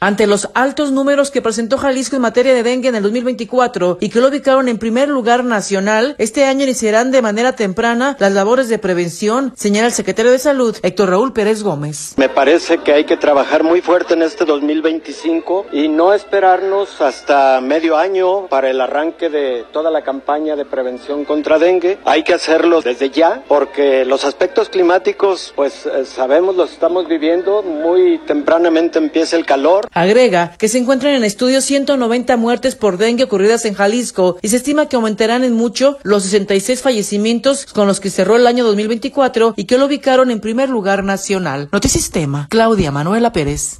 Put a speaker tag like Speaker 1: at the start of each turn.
Speaker 1: Ante los altos números que presentó Jalisco en materia de dengue en el 2024 y que lo ubicaron en primer lugar nacional, este año iniciarán de manera temprana las labores de prevención, señala el secretario de Salud, Héctor Raúl Pérez Gómez.
Speaker 2: Me parece que hay que trabajar muy fuerte en este 2025 y no esperarnos hasta medio año para el arranque de toda la campaña de prevención contra dengue. Hay que hacerlo desde ya porque los aspectos climáticos, pues sabemos, los estamos viviendo, muy tempranamente empieza el calor.
Speaker 1: Agrega que se encuentran en estudio 190 muertes por dengue ocurridas en Jalisco y se estima que aumentarán en mucho los 66 fallecimientos con los que cerró el año 2024 y que lo ubicaron en primer lugar nacional. Notisistema, Claudia Manuela Pérez.